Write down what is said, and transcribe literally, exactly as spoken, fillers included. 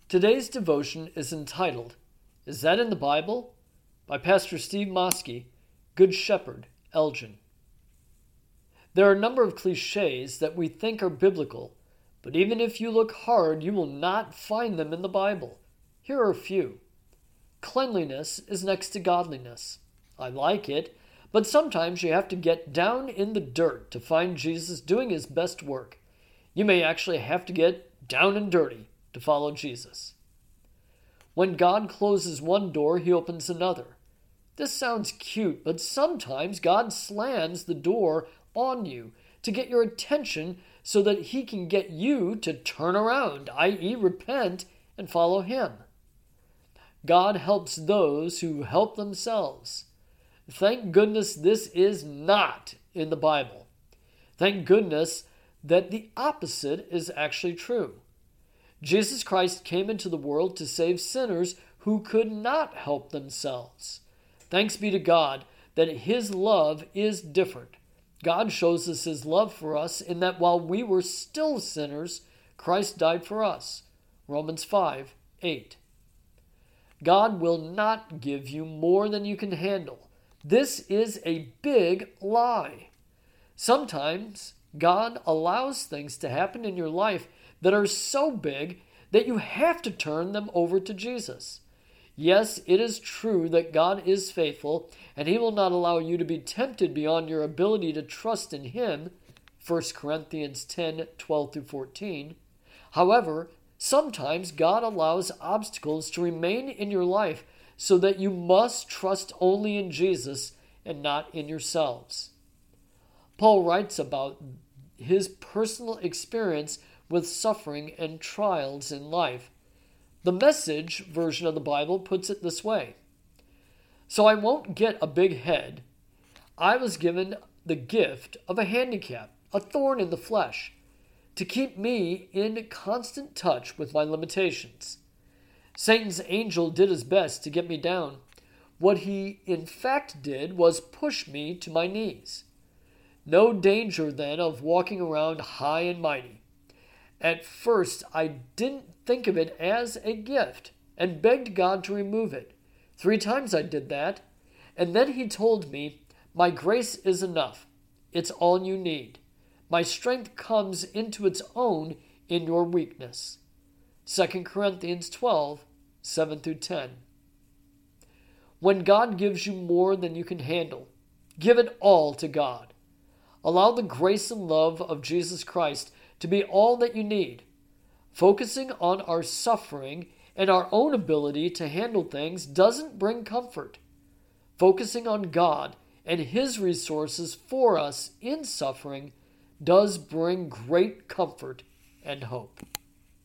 Today's devotion is entitled, Is That in the Bible? By Pastor Steve Moski, Good Shepherd, Elgin. There are a number of cliches that we think are biblical, but even if you look hard, you will not find them in the Bible. Here are a few. Cleanliness is next to godliness. I like it, but sometimes you have to get down in the dirt to find Jesus doing his best work. You may actually have to get down and dirty to follow Jesus. When God closes one door, he opens another. This sounds cute, but sometimes God slams the door on you to get your attention so that he can get you to turn around, that is repent and follow him. God helps those who help themselves. Thank goodness this is not in the Bible. Thank goodness that the opposite is actually true. Jesus Christ came into the world to save sinners who could not help themselves. Thanks be to God that his love is different. God shows us his love for us in that while we were still sinners, Christ died for us. Romans five eight. God will not give you more than you can handle. This is a big lie. Sometimes God allows things to happen in your life that are so big that you have to turn them over to Jesus. Yes, it is true that God is faithful and he will not allow you to be tempted beyond your ability to trust in him, First Corinthians ten twelve through fourteen. However, sometimes God allows obstacles to remain in your life so that you must trust only in Jesus and not in yourselves. Paul writes about his personal experience with suffering and trials in life. The Message version of the Bible puts it this way. So I won't get a big head. I was given the gift of a handicap, a thorn in the flesh, to keep me in constant touch with my limitations. Satan's angel did his best to get me down. What he in fact did was push me to my knees. No danger then of walking around high and mighty. At first, I didn't think of it as a gift and begged God to remove it. Three times I did that, and then he told me, my grace is enough. It's all you need. My strength comes into its own in your weakness. Second Corinthians twelve seven through ten. When God gives you more than you can handle, give it all to God. Allow the grace and love of Jesus Christ to be all that you need. Focusing on our suffering and our own ability to handle things doesn't bring comfort. Focusing on God and his resources for us in suffering does bring great comfort and hope.